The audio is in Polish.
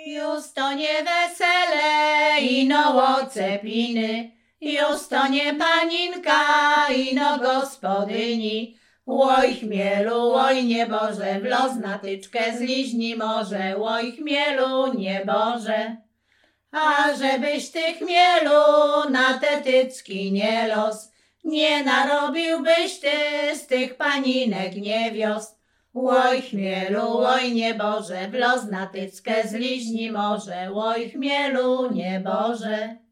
Już to nie wesele, ino ocepiny, już to nie paninka, ino gospodyni. Łoj chmielu, oj nieboże, w los na tyczkę z liźni może, łoj chmielu, nieboże. A żebyś ty chmielu na te tycki nie los, nie narobiłbyś ty z tych paninek niewiast. Łoj chmielu, oj nieboże, w los na tyckę z liźni może, łoj chmielu, nieboże.